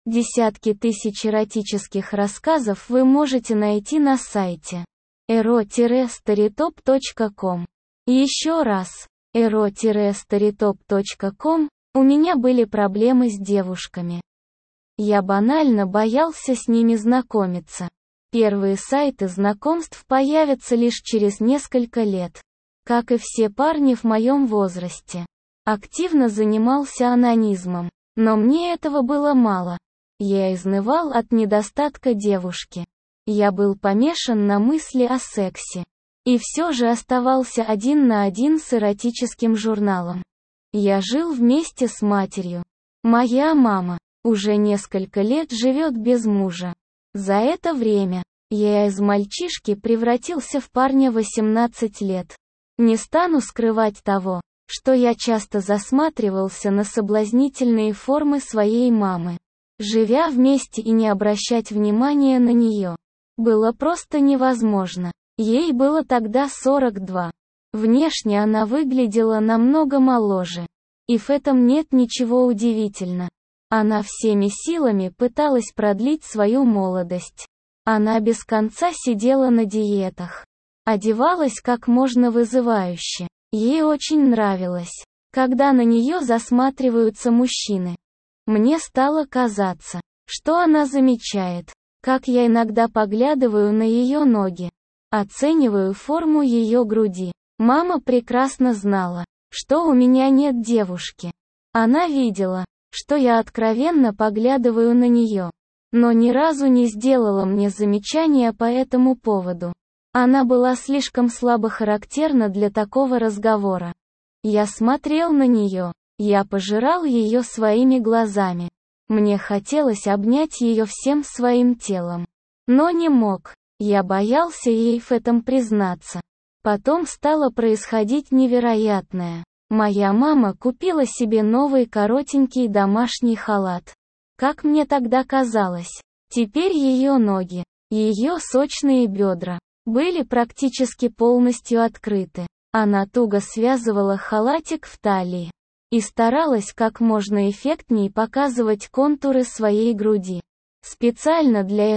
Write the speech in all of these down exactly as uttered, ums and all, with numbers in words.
Десятки тысяч эротических рассказов вы можете найти на сайте эро старитоп точка ком. Еще раз, эро старитоп точка ком. У меня были проблемы с девушками. Я банально боялся с ними знакомиться. Первые сайты знакомств появятся лишь через несколько лет. Как и все парни в моем возрасте. Активно занимался анонизмом. Но мне этого было мало. Я изнывал от недостатка девушки. Я был помешан на мысли о сексе. И все же оставался один на один с эротическим журналом. Я жил вместе с матерью. Моя мама уже несколько лет живет без мужа. За это время я из мальчишки превратился в парня восемнадцать лет. Не стану скрывать того, что я часто засматривался на соблазнительные формы своей мамы. Живя вместе и не обращать внимания на нее было просто невозможно. Ей было тогда сорок два. Внешне она выглядела намного моложе. И в этом нет ничего удивительного. Она всеми силами пыталась продлить свою молодость. Она без конца сидела на диетах. Одевалась как можно вызывающе. Ей очень нравилось, когда на нее засматриваются мужчины. Мне стало казаться, что она замечает, как я иногда поглядываю на ее ноги, оцениваю форму ее груди. Мама прекрасно знала, что у меня нет девушки. Она видела, что я откровенно поглядываю на нее, но ни разу не сделала мне замечания по этому поводу. Она была слишком слабохарактерна для такого разговора. Я смотрел на нее. Я пожирал ее своими глазами. Мне хотелось обнять ее всем своим телом. Но не мог. Я боялся ей в этом признаться. Потом стало происходить невероятное. Моя мама купила себе новый коротенький домашний халат. Как мне тогда казалось, теперь ее ноги, ее сочные бедра, были практически полностью открыты. Она туго связывала халатик в талии и старалась как можно эффектней показывать контуры своей груди. Специально для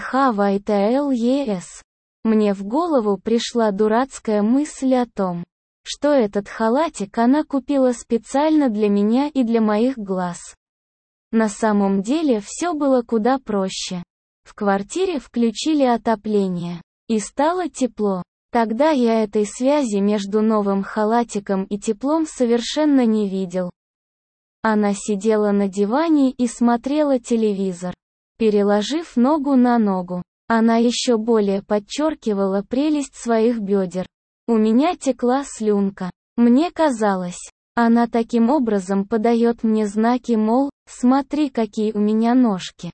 СЕХВИТЛЕС. Мне в голову пришла дурацкая мысль о том, что этот халатик она купила специально для меня и для моих глаз. На самом деле все было куда проще. В квартире включили отопление. И стало тепло. Тогда я этой связи между новым халатиком и теплом совершенно не видел. Она сидела на диване и смотрела телевизор, переложив ногу на ногу. Она еще более подчеркивала прелесть своих бедер. У меня текла слюнка. Мне казалось, она таким образом подает мне знаки, мол, смотри, какие у меня ножки.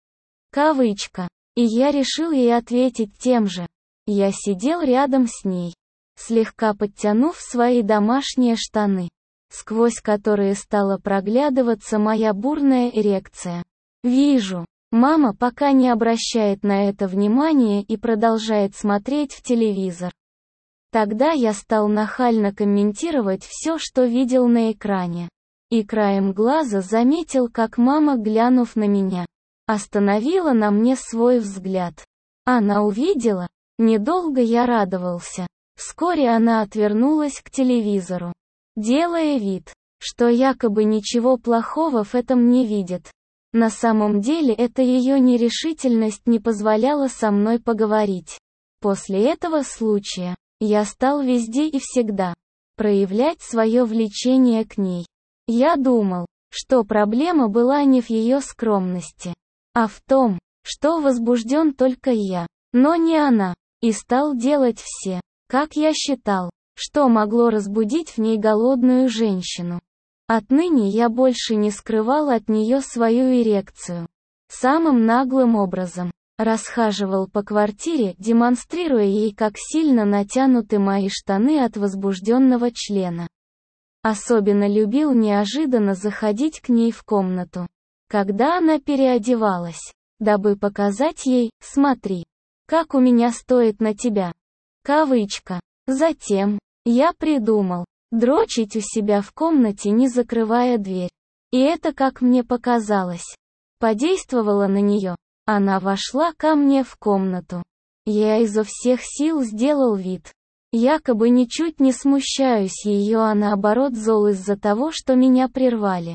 Кавычка. И я решил ей ответить тем же. Я сидел рядом с ней, слегка подтянув свои домашние штаны, сквозь которые стала проглядываться моя бурная эрекция. Вижу. Мама пока не обращает на это внимания и продолжает смотреть в телевизор. Тогда я стал нахально комментировать все, что видел на экране. И краем глаза заметил, как мама, глянув на меня, остановила на мне свой взгляд. Она увидела. Недолго я радовался. Вскоре она отвернулась к телевизору, делая вид, что якобы ничего плохого в этом не видит. На самом деле это ее нерешительность не позволяла со мной поговорить. После этого случая, я стал везде и всегда проявлять свое влечение к ней. Я думал, что проблема была не в ее скромности, а в том, что возбужден только я, но не она. И стал делать все, как я считал, что могло разбудить в ней голодную женщину. Отныне я больше не скрывал от нее свою эрекцию. Самым наглым образом расхаживал по квартире, демонстрируя ей, как сильно натянуты мои штаны от возбужденного члена. Особенно любил неожиданно заходить к ней в комнату, когда она переодевалась, дабы показать ей: смотри, как у меня стоит на тебя. Кавычка. Затем, я придумал дрочить у себя в комнате, не закрывая дверь. И это, как мне показалось, подействовало на нее. Она вошла ко мне в комнату. Я изо всех сил сделал вид. Якобы ничуть не смущаюсь ее, а наоборот зол из-за того, что меня прервали.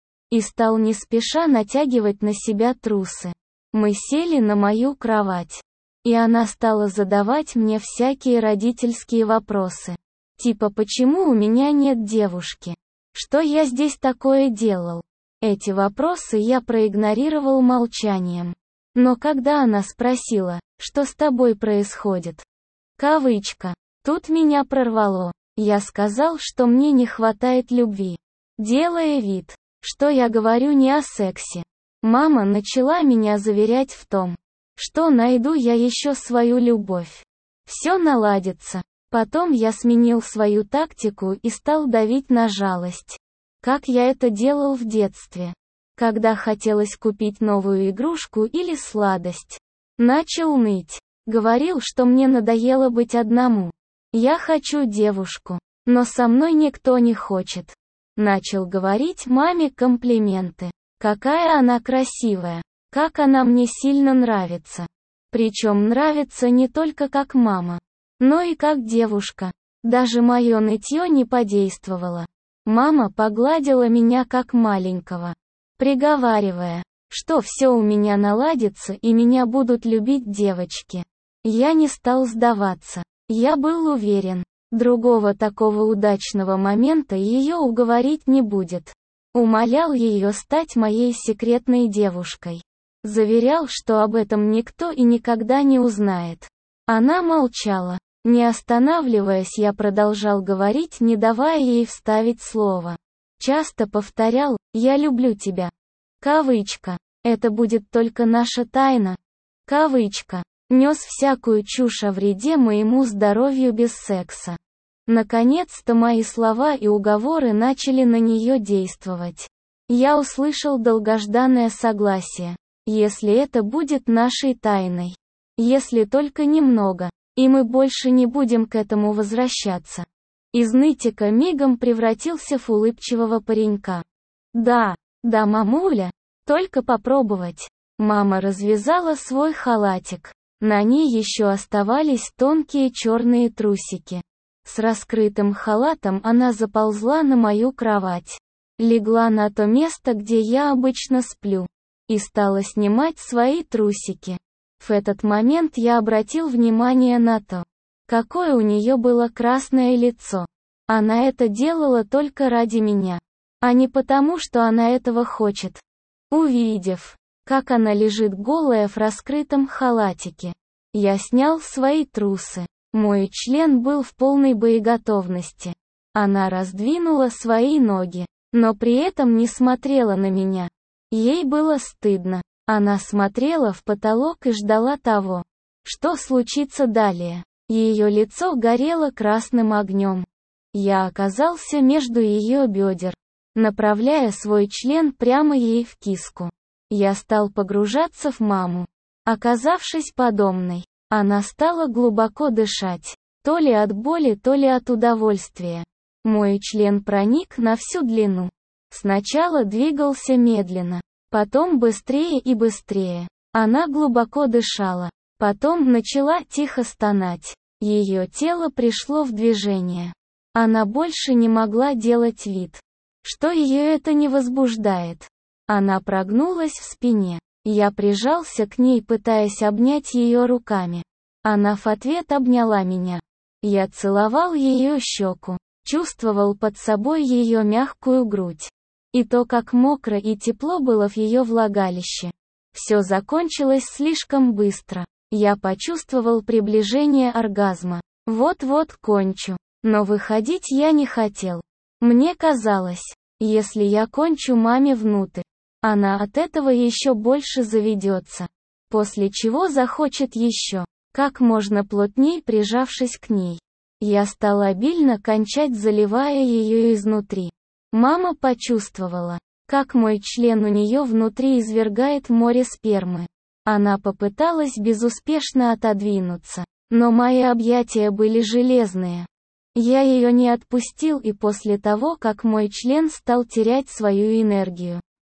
И стал не спеша натягивать на себя трусы. Мы сели на мою кровать. И она стала задавать мне всякие родительские вопросы. Типа, почему у меня нет девушки? Что я здесь такое делал? Эти вопросы я проигнорировал молчанием. Но когда она спросила, что с тобой происходит? Кавычка. Тут меня прорвало. Я сказал, что мне не хватает любви. Делая вид, что я говорю не о сексе. Мама начала меня заверять в том, что найду я еще свою любовь. Все наладится. Потом я сменил свою тактику и стал давить на жалость. Как я это делал в детстве. Когда хотелось купить новую игрушку или сладость. Начал ныть. Говорил, что мне надоело быть одному. Я хочу девушку, но со мной никто не хочет. Начал говорить маме комплименты. Какая она красивая. Как она мне сильно нравится. Причем нравится не только как мама, но и как девушка. Даже мое нытье не подействовало. Мама погладила меня как маленького, приговаривая, что все у меня наладится и меня будут любить девочки. Я не стал сдаваться. Я был уверен, другого такого удачного момента ее уговорить не будет. Умолял ее стать моей секретной девушкой. Заверял, что об этом никто и никогда не узнает. Она молчала. Не останавливаясь, я продолжал говорить, не давая ей вставить слово. Часто повторял: «Я люблю тебя». Кавычка. «Это будет только наша тайна». Кавычка. Нес всякую чушь о вреде моему здоровью без секса. Наконец-то мои слова и уговоры начали на нее действовать. Я услышал долгожданное согласие. Если это будет нашей тайной. Если только немного. И мы больше не будем к этому возвращаться. Из нытика мигом превратился в улыбчивого паренька. Да, да, мамуля, только попробовать. Мама развязала свой халатик. На ней еще оставались тонкие черные трусики. С раскрытым халатом она заползла на мою кровать. Легла на то место, где я обычно сплю. И стала снимать свои трусики. В этот момент я обратил внимание на то, какое у нее было красное лицо. Она это делала только ради меня, а не потому, что она этого хочет. Увидев, как она лежит голая в раскрытом халатике, я снял свои трусы. Мой член был в полной боеготовности. Она раздвинула свои ноги, но при этом не смотрела на меня. Ей было стыдно. Она смотрела в потолок и ждала того, что случится далее. Ее лицо горело красным огнем. Я оказался между ее бедер, направляя свой член прямо ей в киску. Я стал погружаться в маму. Оказавшись подобной, она стала глубоко дышать, то ли от боли, то ли от удовольствия. Мой член проник на всю длину. Сначала двигался медленно, потом быстрее и быстрее. Она глубоко дышала, потом начала тихо стонать. Ее тело пришло в движение. Она больше не могла делать вид, что ее это не возбуждает. Она прогнулась в спине. Я прижался к ней, пытаясь обнять ее руками. Она в ответ обняла меня. Я целовал ее щеку, чувствовал под собой ее мягкую грудь. И то, как мокро и тепло было в ее влагалище. Все закончилось слишком быстро. Я почувствовал приближение оргазма. Вот-вот кончу. Но выходить я не хотел. Мне казалось, если я кончу маме внутрь, она от этого еще больше заведется. После чего захочет еще. Как можно плотней прижавшись к ней. Я стал обильно кончать, заливая ее изнутри. Мама почувствовала, как мой член у нее внутри извергает море спермы. Она попыталась безуспешно отодвинуться, но мои объятия были железные. Я ее не отпустил, и после того, как мой член стал терять свою энергию,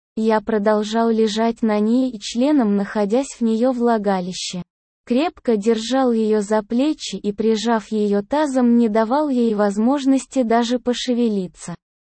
Я продолжал лежать на ней и членом, находясь в нее влагалище. Крепко держал ее за плечи и, прижав ее тазом, не давал ей возможности даже пошевелиться.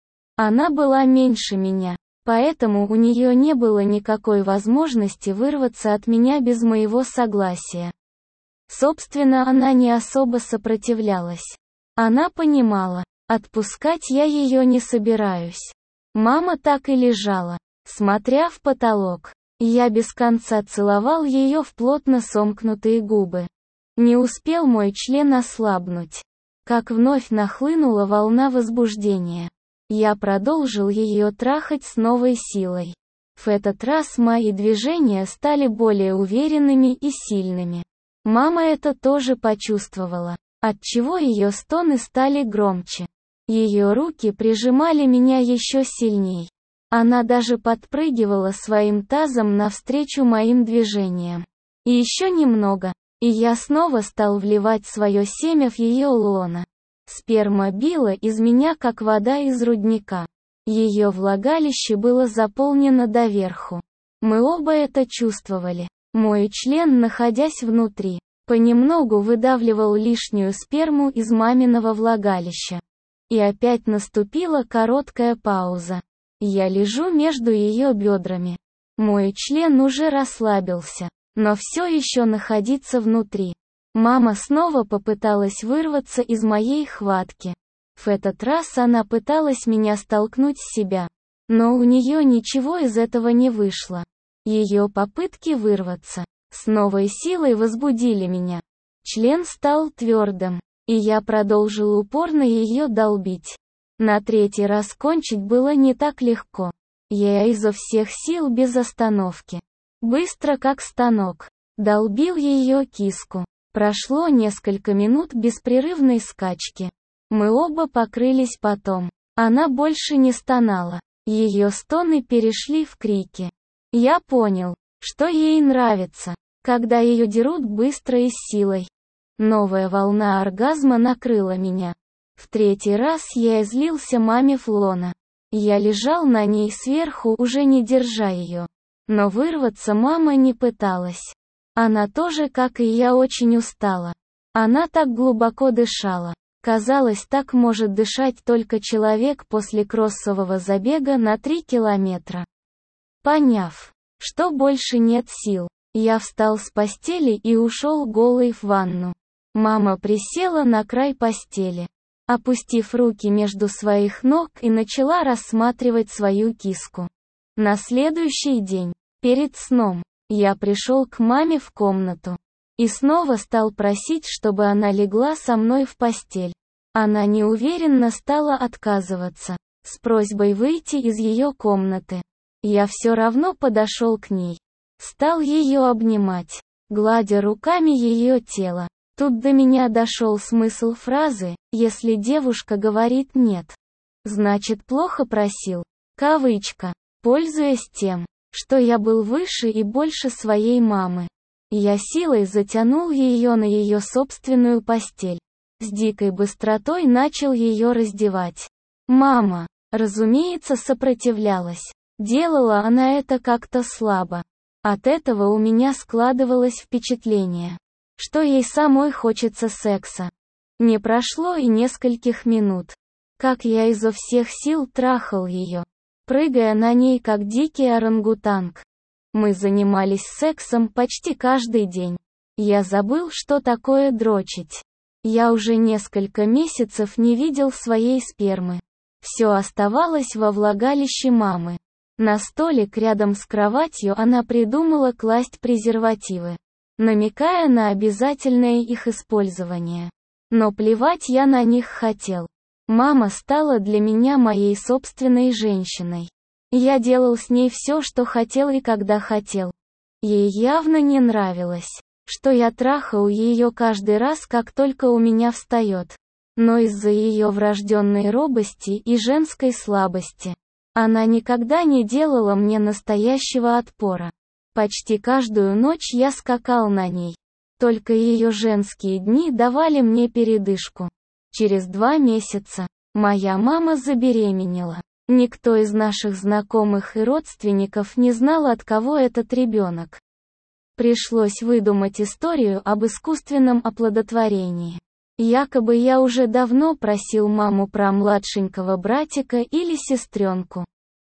Она была меньше меня, поэтому у нее не было никакой возможности вырваться от меня без моего согласия. Собственно, она не особо сопротивлялась. Она понимала, отпускать я ее не собираюсь. Мама так и лежала, смотря в потолок. Я без конца целовал ее в плотно сомкнутые губы. Не успел мой член ослабнуть, как вновь нахлынула волна возбуждения. Я продолжил ее трахать с новой силой. В этот раз мои движения стали более уверенными и сильными. Мама это тоже почувствовала, отчего ее стоны стали громче. Ее руки прижимали меня еще сильней. Она даже подпрыгивала своим тазом навстречу моим движениям. И еще немного, и я снова стал вливать свое семя в ее лоно. Сперма била из меня, как вода из рудника. Ее влагалище было заполнено доверху. Мы оба это чувствовали. Мой член, находясь внутри, понемногу выдавливал лишнюю сперму из маминого влагалища. И опять наступила короткая пауза. Я лежу между ее бедрами. Мой член уже расслабился, но все еще находится внутри. Мама снова попыталась вырваться из моей хватки. В этот раз она пыталась меня столкнуть с себя. Но у нее ничего из этого не вышло. Ее попытки вырваться с новой силой возбудили меня. Член стал твердым, и я продолжил упорно ее долбить. На третий раз кончить было не так легко. Я изо всех сил без остановки, быстро как станок, долбил ее киску. Прошло несколько минут беспрерывной скачки. Мы оба покрылись потом. Она больше не стонала. Ее стоны перешли в крики. Я понял, что ей нравится, когда ее дерут быстро и с силой. Новая волна оргазма накрыла меня. В третий раз я излился маме в лоно. Я лежал на ней сверху, уже не держа ее. Но вырваться мама не пыталась. Она тоже, как и я, очень устала. Она так глубоко дышала. Казалось, так может дышать только человек после кроссового забега на три километра. Поняв, что больше нет сил, я встал с постели и ушел голый в ванну. Мама присела на край постели, опустив руки между своих ног, и начала рассматривать свою киску. На следующий день, перед сном, я пришел к маме в комнату и снова стал просить, чтобы она легла со мной в постель. Она неуверенно стала отказываться, с просьбой выйти из ее комнаты. Я все равно подошел к ней. Стал ее обнимать, гладя руками ее тело. Тут до меня дошел смысл фразы: если девушка говорит «нет», значит плохо просил. Кавычка. Пользуясь тем, что я был выше и больше своей мамы, я силой затянул ее на ее собственную постель. С дикой быстротой начал ее раздевать. Мама, разумеется, сопротивлялась. Делала она это как-то слабо. От этого у меня складывалось впечатление, что ей самой хочется секса. Не прошло и нескольких минут, как я изо всех сил трахал ее, прыгая на ней как дикий орангутанг. Мы занимались сексом почти каждый день. Я забыл, что такое дрочить. Я уже несколько месяцев не видел своей спермы. Все оставалось во влагалище мамы. На столик рядом с кроватью она придумала класть презервативы, намекая на обязательное их использование. Но плевать я на них хотел. Мама стала для меня моей собственной женщиной. Я делал с ней все, что хотел и когда хотел. Ей явно не нравилось, что я трахаю ее каждый раз, как только у меня встает. Но из-за ее врожденной робости и женской слабости, она никогда не делала мне настоящего отпора. Почти каждую ночь я скакал на ней. Только ее женские дни давали мне передышку. Через два месяца моя мама забеременела. Никто из наших знакомых и родственников не знал, от кого этот ребенок. Пришлось выдумать историю об искусственном оплодотворении. Якобы я уже давно просил маму про младшенького братика или сестренку.